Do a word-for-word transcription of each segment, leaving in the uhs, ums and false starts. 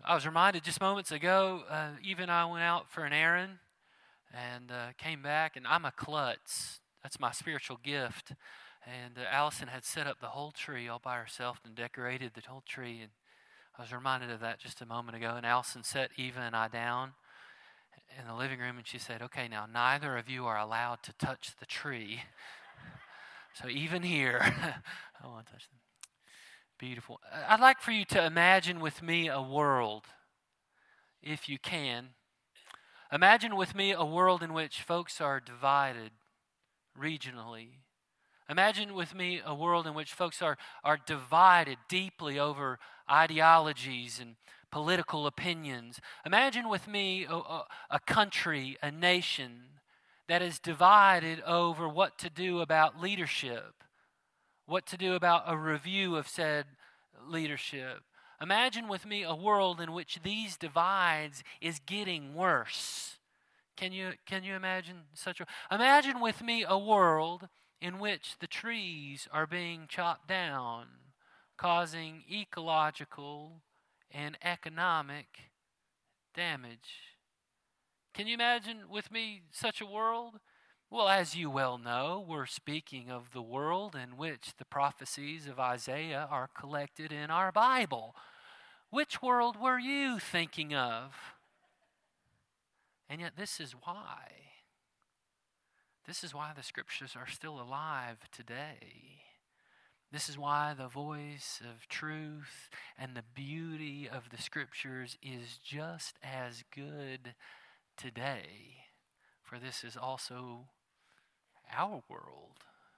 I was reminded just moments ago, uh, Eva and I went out for an errand and uh, came back, and I'm a klutz. That's my spiritual gift. And uh, Allison had set up the whole tree all by herself and decorated the whole tree. And I was reminded of that just a moment ago. And Allison set Eva and I down in the living room, and she said, okay, now neither of you are allowed to touch the tree. So even here, I don't want to touch them. Beautiful. I'd like for you to imagine with me a world, if you can. Imagine with me a world in which folks are divided regionally. Imagine with me a world in which folks are, are divided deeply over ideologies and political opinions. Imagine with me a, a, a country, a nation that is divided over what to do about leadership, what to do about a review of said leadership. Imagine with me a world in which these divides is getting worse. Can you can you imagine such a imagine with me a world in which the trees are being chopped down, causing ecological and economic damage. Can you imagine with me such a world? Well, as you well know, we're speaking of the world in which the prophecies of Isaiah are collected in our Bible. Which world were you thinking of? And yet this is why. This is why the Scriptures are still alive today. This is why the voice of truth and the beauty of the Scriptures is just as good today. For this is also our world.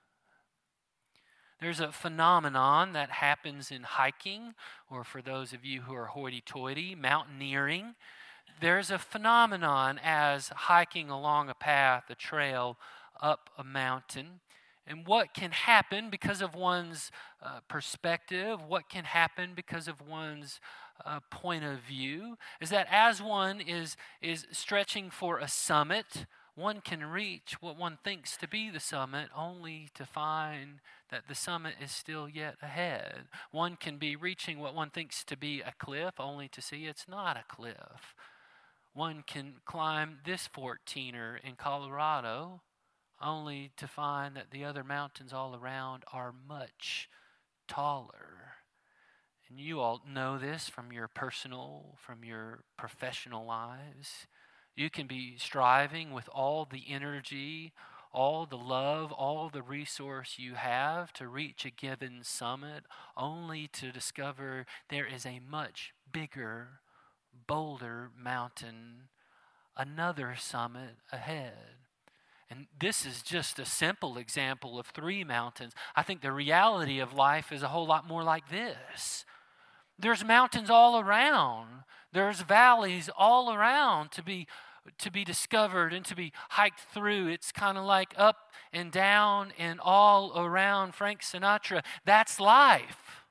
There's a phenomenon that happens in hiking, or for those of you who are hoity-toity, mountaineering. There's a phenomenon as hiking along a path, a trail, up a mountain. And what can happen because of one's uh, perspective, what can happen because of one's uh, point of view, is that as one is, is stretching for a summit, one can reach what one thinks to be the summit only to find that the summit is still yet ahead. One can be reaching what one thinks to be a cliff only to see it's not a cliff. One can climb this fourteener in Colorado only to find that the other mountains all around are much taller. And you all know this from your personal, from your professional lives. You can be striving with all the energy, all the love, all the resource you have to reach a given summit, only to discover there is a much bigger, bolder mountain, another summit ahead. And this is just a simple example of three mountains. I think the reality of life is a whole lot more like this. There's mountains all around. There's valleys all around to be to be discovered and to be hiked through. It's kind of like up and down and all around. Frank Sinatra, that's life.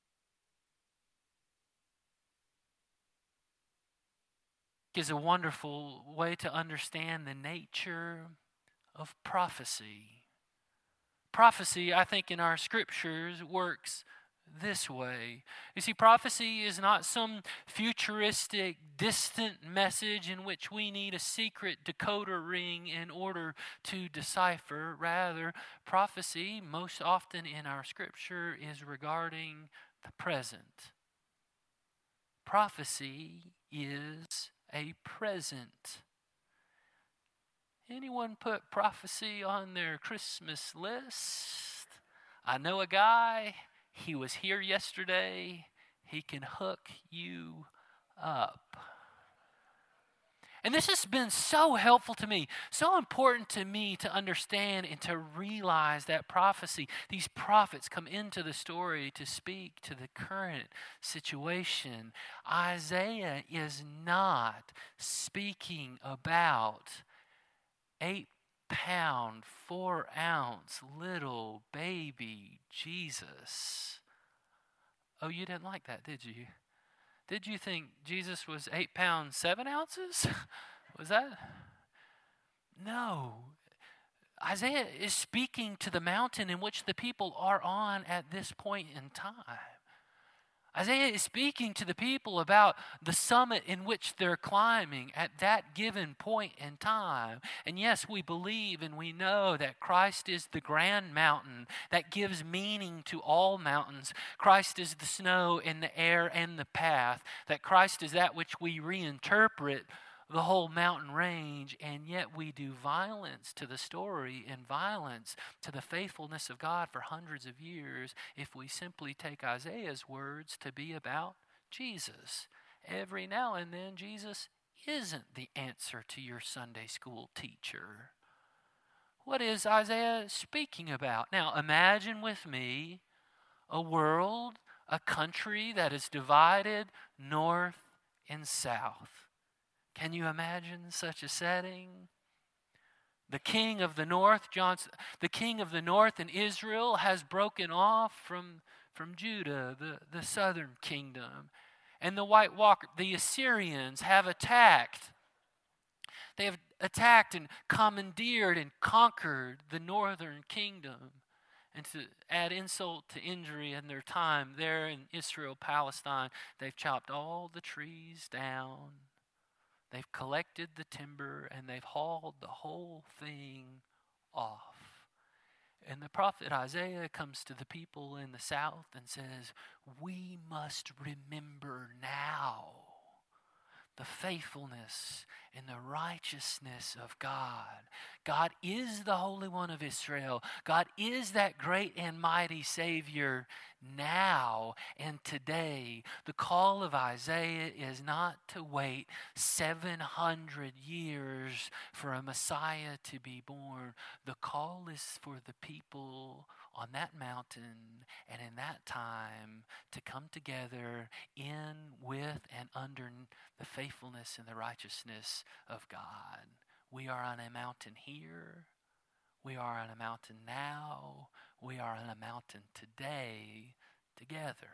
Is a wonderful way to understand the nature of prophecy. Prophecy, I think, in our scriptures works this way. You see, prophecy is not some futuristic, distant message in which we need a secret decoder ring in order to decipher. Rather, prophecy, most often in our scripture, is regarding the present. Prophecy is a present. Anyone put prophecy on their Christmas list? I know a guy. He was here yesterday. He can hook you up. And this has been so helpful to me, so important to me to understand and to realize that prophecy, these prophets come into the story to speak to the current situation. Isaiah is not speaking about eight pound, four ounce little baby Jesus. Oh, you didn't like that, did you? Did you think Jesus was eight pounds, seven ounces? Was that? No. Isaiah is speaking to the mountain in which the people are on at this point in time. Isaiah is speaking to the people about the summit in which they're climbing at that given point in time. And yes, we believe and we know that Christ is the grand mountain that gives meaning to all mountains. Christ is the snow and the air and the path. That Christ is that which we reinterpret the whole mountain range, and yet we do violence to the story and violence to the faithfulness of God for hundreds of years if we simply take Isaiah's words to be about Jesus. Every now and then, Jesus isn't the answer to your Sunday school teacher. What is Isaiah speaking about? Now, imagine with me a world, a country that is divided north and south. Can you imagine such a setting? The king of the north, John, the king of the north in Israel has broken off from, from Judah, the, the southern kingdom. And the White Walker, the Assyrians have attacked. They have attacked and commandeered and conquered the northern kingdom. And to add insult to injury in their time there in Israel, Palestine, they've chopped all the trees down. They've collected the timber and they've hauled the whole thing off. And the prophet Isaiah comes to the people in the south and says, we must remember now the faithfulness and the righteousness of God. God is the Holy One of Israel. God is that great and mighty Savior now and today. The call of Isaiah is not to wait seven hundred years for a Messiah to be born. The call is for the people on that mountain and in that time to come together in, with, and under the faithfulness and the righteousness of God. We are on a mountain here. We are on a mountain now. We are on a mountain today together.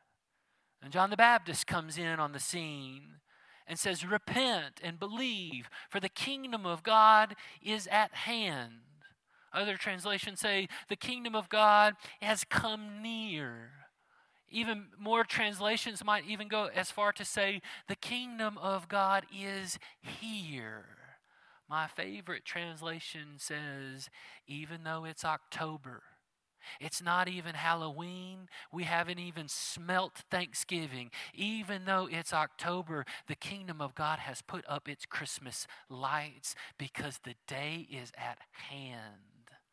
And John the Baptist comes in on the scene and says, repent and believe, for the kingdom of God is at hand. Other translations say the kingdom of God has come near. Even more translations might even go as far to say the kingdom of God is here. My favorite translation says, even though it's October, it's not even Halloween, we haven't even smelt Thanksgiving. Even though it's October, the kingdom of God has put up its Christmas lights because the day is at hand.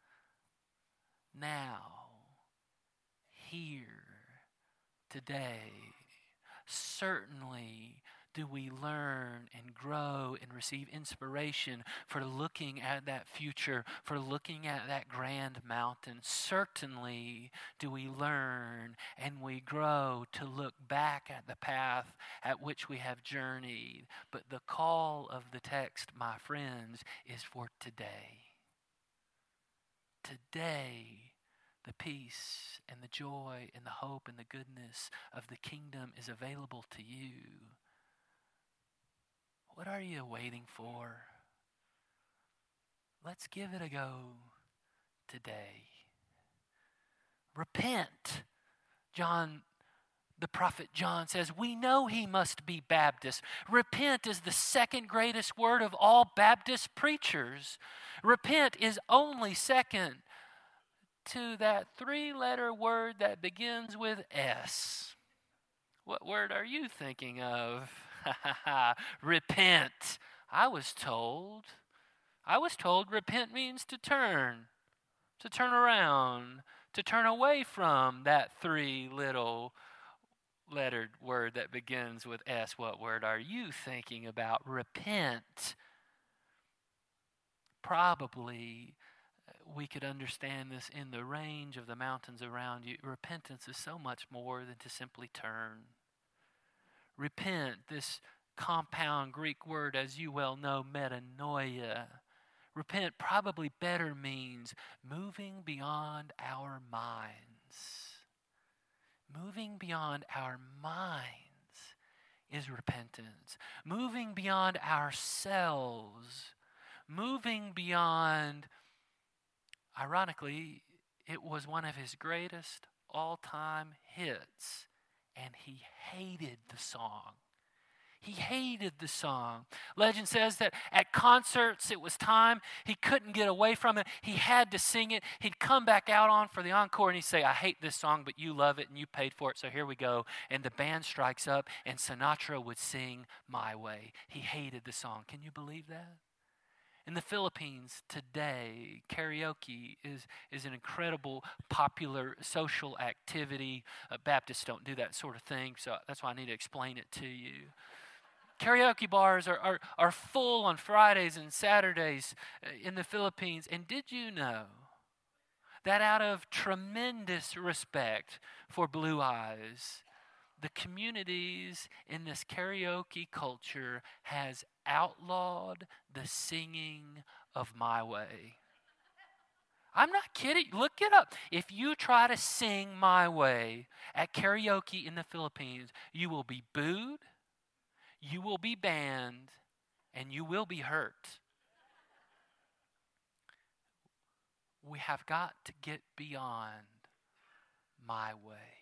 Now, here, today, certainly do we learn and grow and receive inspiration for looking at that future, for looking at that grand mountain. Certainly do we learn and we grow to look back at the path at which we have journeyed. But the call of the text, my friends, is for today. Today, the peace and the joy and the hope and the goodness of the kingdom is available to you. What are you waiting for? Let's give it a go today. Repent. John, the prophet John says, we know he must be Baptist. Repent is the second greatest word of all Baptist preachers. Repent is only second to that three-letter word that begins with S. What word are you thinking of? Repent. I was told. I was told repent means to turn, to turn around, to turn away from that three little lettered word that begins with S. What word are you thinking about? Repent. Probably we could understand this in the range of the mountains around you. Repentance is so much more than to simply turn. Repent, this compound Greek word, as you well know, metanoia. Repent probably better means moving beyond our minds. Moving beyond our minds is repentance. Moving beyond ourselves. Moving beyond, ironically, it was one of his greatest all-time hits. and he hated the song. He hated the song. Legend says that at concerts it was time. He couldn't get away from it. He had to sing it. He'd come back out on for the encore and he'd say, I hate this song, but you love it and you paid for it, so here we go. And the band strikes up and Sinatra would sing My Way. He hated the song. Can you believe that? In the Philippines today, karaoke is, is an incredible, popular social activity. Uh, Baptists don't do that sort of thing, so that's why I need to explain it to you. Karaoke bars are, are, are full on Fridays and Saturdays in the Philippines. And did you know that out of tremendous respect for Blue Eyes, the communities in this karaoke culture has outlawed the singing of My Way? I'm not kidding. Look it up. If you try to sing My Way at karaoke in the Philippines, you will be booed, you will be banned, and you will be hurt. We have got to get beyond My Way.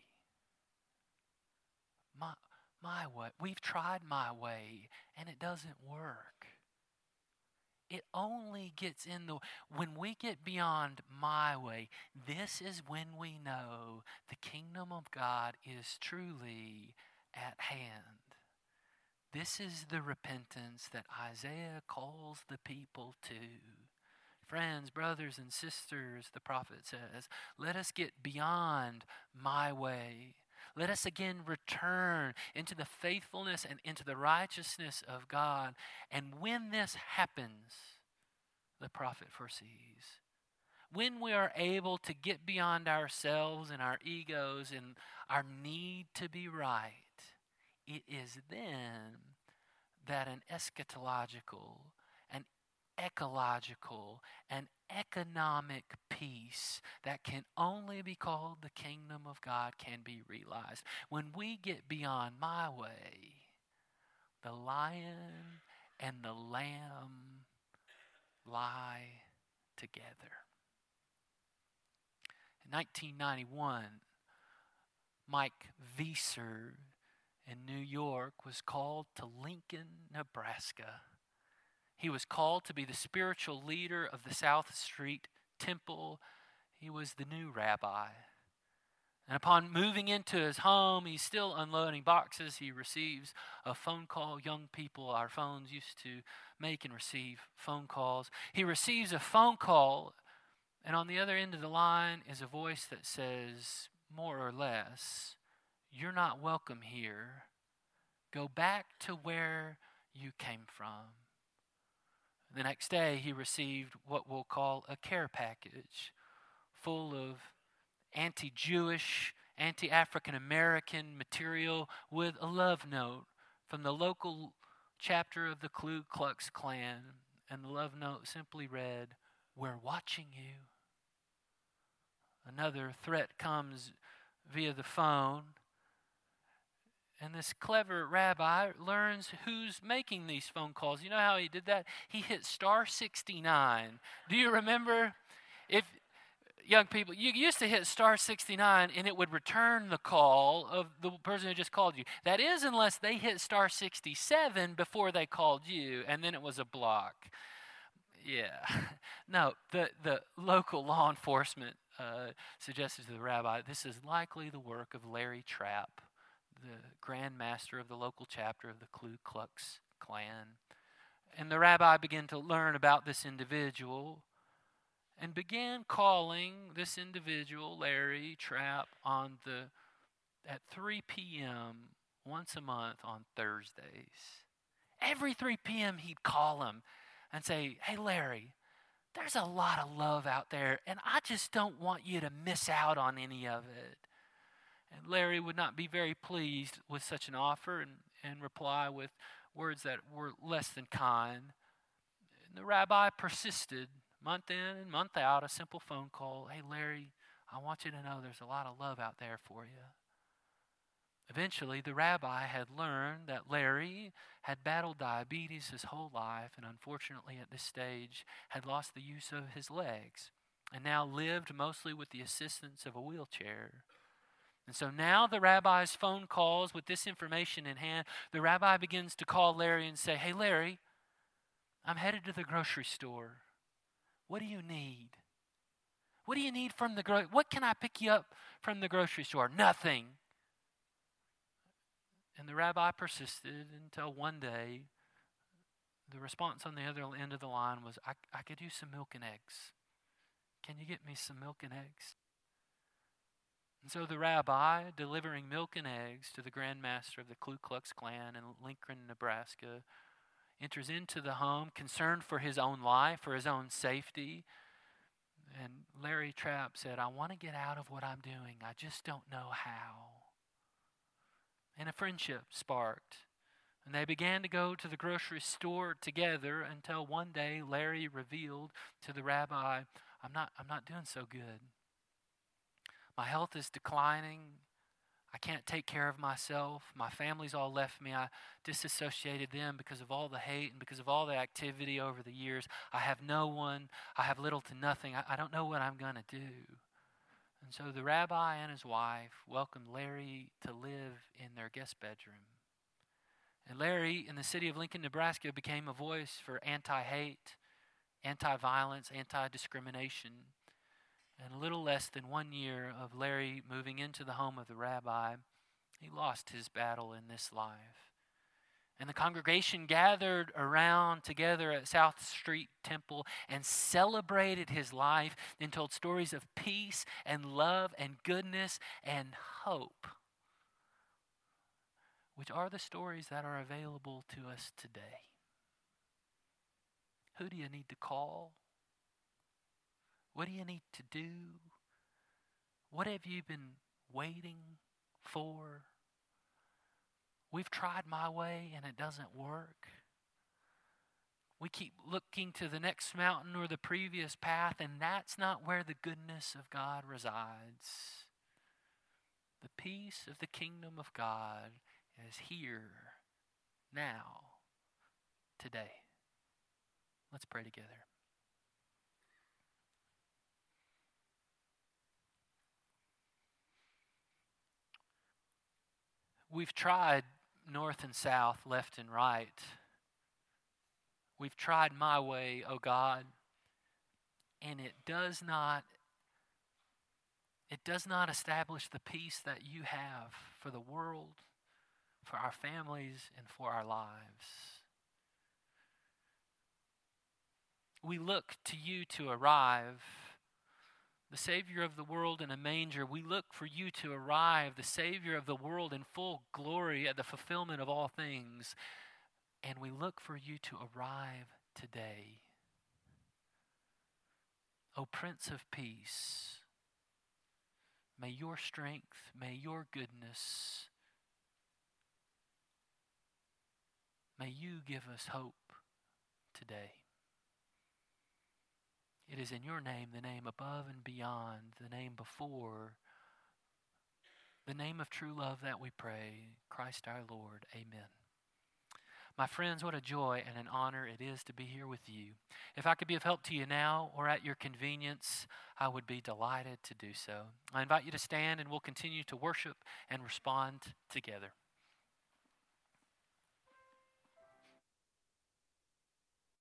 My, my way. We've tried My Way, and it doesn't work. It only gets in the... When we get beyond My Way, this is when we know the kingdom of God is truly at hand. This is the repentance that Isaiah calls the people to. Friends, brothers, and sisters, the prophet says, let us get beyond My Way. Let us again return into the faithfulness and into the righteousness of God. And when this happens, the prophet foresees, when we are able to get beyond ourselves and our egos and our need to be right, it is then that an eschatological, an ecological, an economic peace that can only be called the kingdom of God can be realized. When we get beyond My Way, the lion and the lamb lie together. In nineteen ninety-one, Mike Vieser in New York was called to Lincoln, Nebraska. He was called to be the spiritual leader of the South Street Temple. He was the new rabbi. And upon moving into his home, he's still unloading boxes. He receives a phone call. Young people, our phones used to make and receive phone calls. He receives a phone call, and on the other end of the line is a voice that says, more or less, you're not welcome here. Go back to where you came from. The next day, he received what we'll call a care package full of anti-Jewish, anti-African American material with a love note from the local chapter of the Ku Klux Klan. And the love note simply read, we're watching you. Another threat comes via the phone. And this clever rabbi learns who's making these phone calls. You know how he did that? He hit star sixty-nine. Do you remember? If young people, you used to hit star sixty-nine and it would return the call of the person who just called you. That is, unless they hit star sixty-seven before they called you, and then it was a block. Yeah. No, the, the local law enforcement uh, suggested to the rabbi, this is likely the work of Larry Trapp, the Grand Master of the local chapter of the Ku Klux Klan. And the rabbi began to learn about this individual and began calling this individual, Larry Trapp, on the at three p.m. once a month on Thursdays. Every three p.m. he'd call him and say, hey, Larry, there's a lot of love out there, and I just don't want you to miss out on any of it. And Larry would not be very pleased with such an offer and, and reply with words that were less than kind. And the rabbi persisted, month in and month out, a simple phone call. Hey, Larry, I want you to know there's a lot of love out there for you. Eventually, the rabbi had learned that Larry had battled diabetes his whole life and unfortunately at this stage had lost the use of his legs and now lived mostly with the assistance of a wheelchair. And so now the rabbi's phone calls with this information in hand. The rabbi begins to call Larry and say, "Hey, Larry, I'm headed to the grocery store. What do you need? What do you need from the gro- What can I pick you up from the grocery store?" "Nothing." And the rabbi persisted until one day the response on the other end of the line was, I, I could use some milk and eggs. Can you get me some milk and eggs?" And so the rabbi, delivering milk and eggs to the Grand Master of the Ku Klux Klan in Lincoln, Nebraska, enters into the home concerned for his own life, for his own safety. And Larry Trapp said, "I want to get out of what I'm doing. I just don't know how." And a friendship sparked. And they began to go to the grocery store together until one day Larry revealed to the rabbi, I'm not, I'm not doing so good. My health is declining. I can't take care of myself. My family's all left me. I disassociated them because of all the hate and because of all the activity over the years. I have no one. I have little to nothing. I, I don't know what I'm going to do. And so the rabbi and his wife welcomed Larry to live in their guest bedroom. And Larry, in the city of Lincoln, Nebraska, became a voice for anti-hate, anti-violence, anti-discrimination. And a little less than one year of Larry moving into the home of the rabbi, he lost his battle in this life. And the congregation gathered around together at South Street Temple and celebrated his life and told stories of peace and love and goodness and hope, which are the stories that are available to us today. Who do you need to call? What do you need to do? What have you been waiting for? We've tried my way and it doesn't work. We keep looking to the next mountain or the previous path, and that's not where the goodness of God resides. The peace of the kingdom of God is here, now, today. Let's pray together. We've tried north and south, left and right. We've tried my way, oh God, and it does not it does not establish the peace that you have for the world, for our families, and for our lives. We look to you to arrive, the Savior of the world in a manger. We look for you to arrive, the Savior of the world in full glory at the fulfillment of all things. And we look for you to arrive today. O Prince of Peace, may your strength, may your goodness, may you give us hope today. It is in your name, the name above and beyond, the name before, the name of true love that we pray, Christ our Lord. Amen. My friends, what a joy and an honor it is to be here with you. If I could be of help to you now or at your convenience, I would be delighted to do so. I invite you to stand and we'll continue to worship and respond together.